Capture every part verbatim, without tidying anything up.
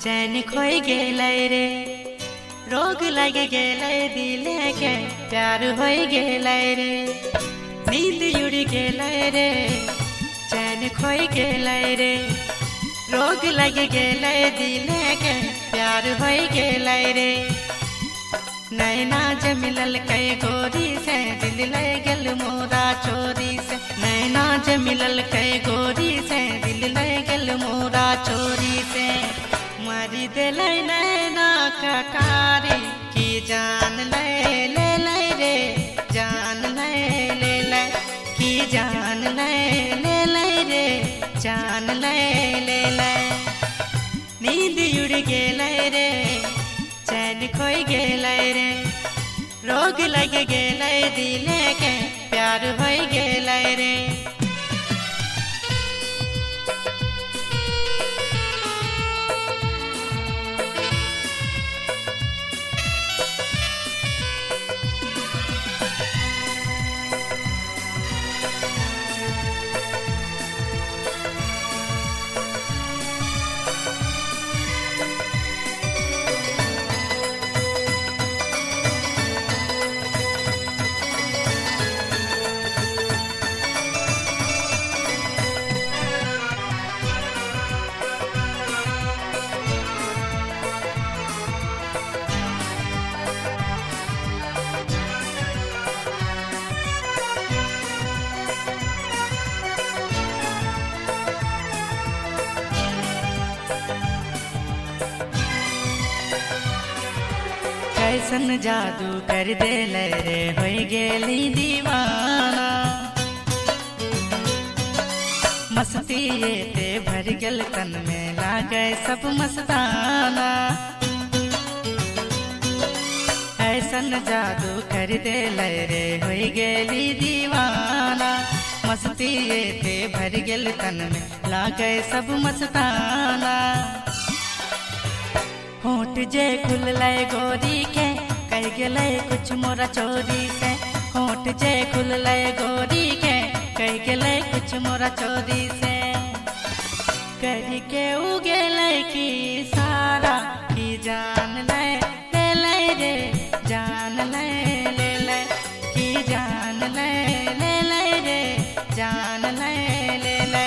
चैन खोई गेलै रे, रोग लग गेलै दिले के, प्यार होई गेलै रे। नींद उड़ गेलै रे, चैन खोई गेलै रे, रोग लग गेलै दिले के, प्यार होई गेलै रे। नैना जे मिलल कई गोरी से, दिल ले गेल मोरा चोरी से। नैना जे मिलल कई गोरी से, दिल ले गेल मोरा चोरी से। मारी देलै नैना कटारी की जान ले ले ले रे, जान ले ले ले की जान ले ले ले रे, जान ले ले ले। नींद उड़ गेलै रे, चैन खोई गेलै रे, रोग लग गेलै दिले के, प्यार होई गेलै रे। कैसन जादू कर देलै रे, होई गेली दीवाना। मस्ती ये ते भर गेल तन में, लागे सब मस्ताना। ऐसन जादू कर देलै रे, होई गेली दीवाना। मस्ती ये ते भर गेल तन में, लागे सब मस्ताना। होठ जे खुललै गोरी के, कह गेलै कुछ मोरा चोरी से। होठ जे खुललै गोरी के, कह गेलै कुछ मोरा चोरी से। कह के उ गेलै की सारा की जान ले ले ले रे, जान ले ले ले की जान ले ले ले रे, जान ले ले ले।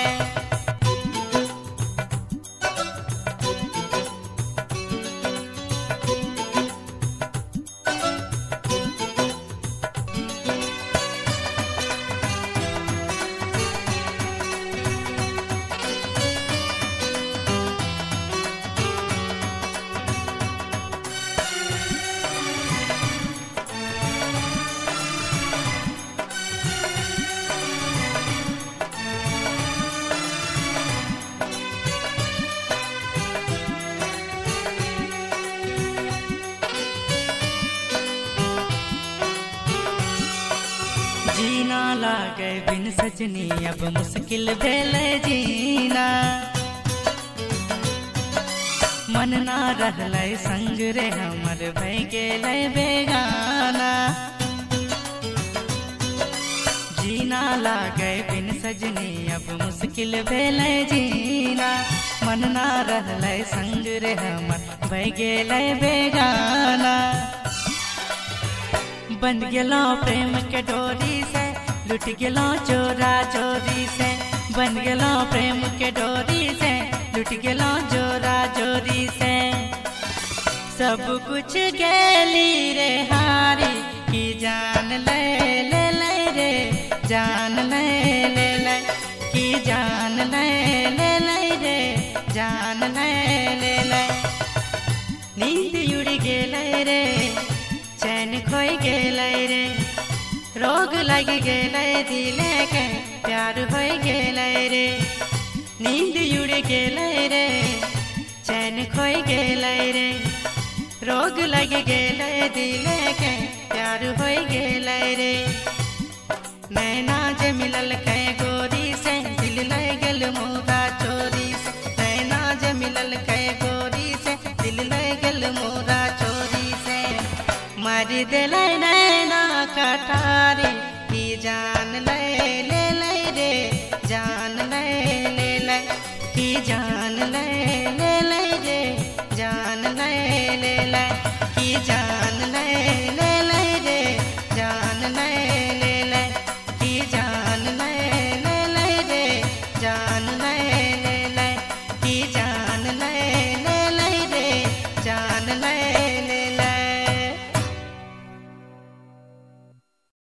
जीना लागे बिन सजनी, अब मुश्किल भेलै जीना। मन ना रहलै संग रे, हमर भई गेलै बेगाना। जीना लागे बिन सजनी, अब मुश्किल भेलै जीना। मन ना रहलै संग रे, हमर भई गेलै बेगाना। बंध गेलो प्रेम के डोरी से, लुट गेलो चोरा चोरी से। बंध गेलो प्रेम के डोरी से, लुट गेलो चोरा चोरी से। सब कुछ गेली रे हारी की जान ले ले ले रे, जान ले ले ले की जान ले ले ले रे, जान ले ले ले। नींद उड़ गेलै रे, चैन खोई गेलै रे, रोग लग गेलै दिले के, प्यार होई गेलै रे। नींद उड़ गेलै रे, चैन खोई गेलै रे, रोग लग गेलै दिले के, प्यार होई गेलै रे। नैना जे मिलल कै गोरी से, दिल ले गेल मोरा चोरी से। नैना जे मिलल कै गोरी से, दिल ले गेल मोरा चोरी से। मारी देलै नैना कटारी की जान ले ले ले रे, जान ले ले ले की जान ले ले ले रे, ले ले की जान ले ले ले रे जान ले ले ले की जान ले ले ले रे जान ले ले ले की जान ले ले ले रे जान ले ले